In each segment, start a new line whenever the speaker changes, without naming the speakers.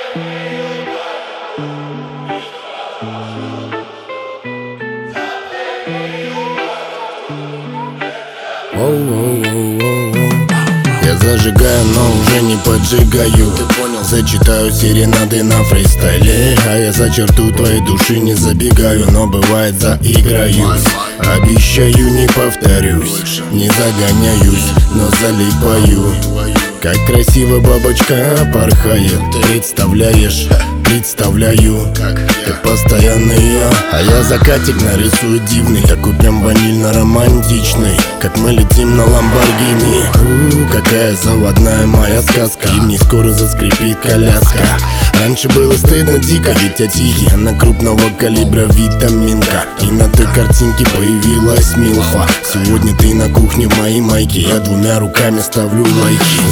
Я зажигаю, но уже не поджигаю. Зачитаю серенады на фристайле, а я за черту твоей души не забегаю, но бывает заиграюсь. Обещаю, не повторюсь, не загоняюсь, но залипаю. Как красиво бабочка порхает, представляешь? Представляю, как постоянно я. А я закатик нарисую дивный, такой прям ванильно-романтичный. Как мы летим на Ламборгини. Какая заводная моя сказка, и мне скоро заскрипит коляска. Раньше было стыдно дико, ведь я тихий, а на крупного калибра витаминка. И на той картинке появилась милфа. Сегодня ты на кухне в моей майке, я двумя руками ставлю лайки.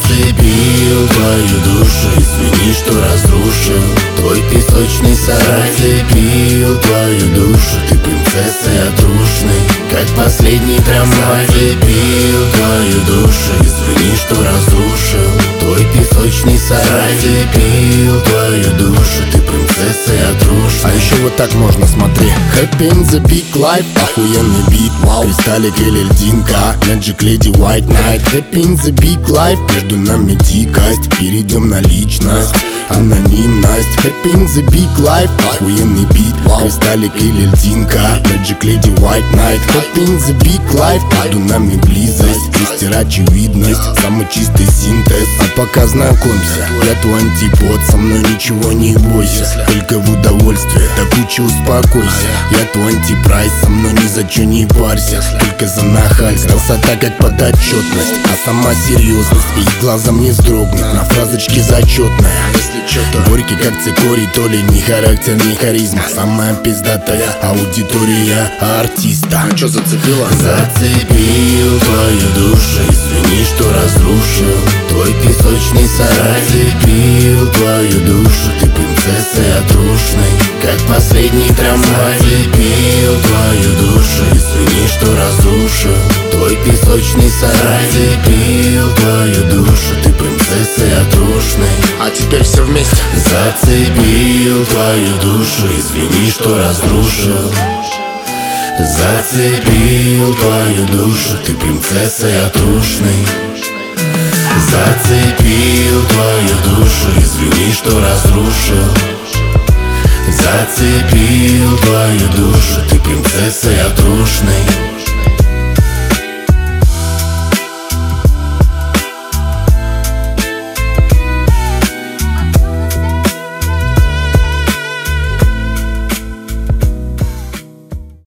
Зацепил твою душу, извини, что разрушил твой песочный сарай. Зацепил твою душу, ты принцессой отрушной, как последний трамвай. Зацепил твою душу, извини, что разрушил твой песочный сарай. Зацепил твою душу, ты принцессой отрушной. А еще вот так можно, смотри. Happy in the big life, охуенный бит, вау. Кристаллик или льдинка, Magic Lady White Knight. Happy in the big life, между нами дикость, перейдем на личность, анонимность. Happy in the big life, охуенный бит, вау. Кристаллик или льдинка, Magic Lady White Knight. Happy in the big life, между нами близость, мистер очевидность, самый чистый синтез. А пока знакомься, я твой антипод, со мной ничего не бойся, только в удовольствие, до кучи успокойся. Я твой антипрайс, со мной ни за чё не парься, только за нахальство. Красота как подотчетность, а сама серьезность, и глазом не вздрогнет на фразочке зачетная. Горький как цикорий, то ли ни характер, ни харизма. Самая пиздатая аудитория артиста.
Чё зацепило?
Зацепил твою душу, извини, что разрушил твой песочный сарай. Зацепил твою душу, ты принцессой отрушной, как последний трамвай. Зацепил твою душу, извини, что разрушил твой песочный сарай. Зацепил твою душу, ты принцессой отрушной.
А теперь все вместе.
Зацепил твою душу, извини, что разрушил. Зацепил твою душу, ты принцессой отрушной. Зацепил твою душу, извини, что разрушил. Зацепил твою душу, ты принцессой отрушной.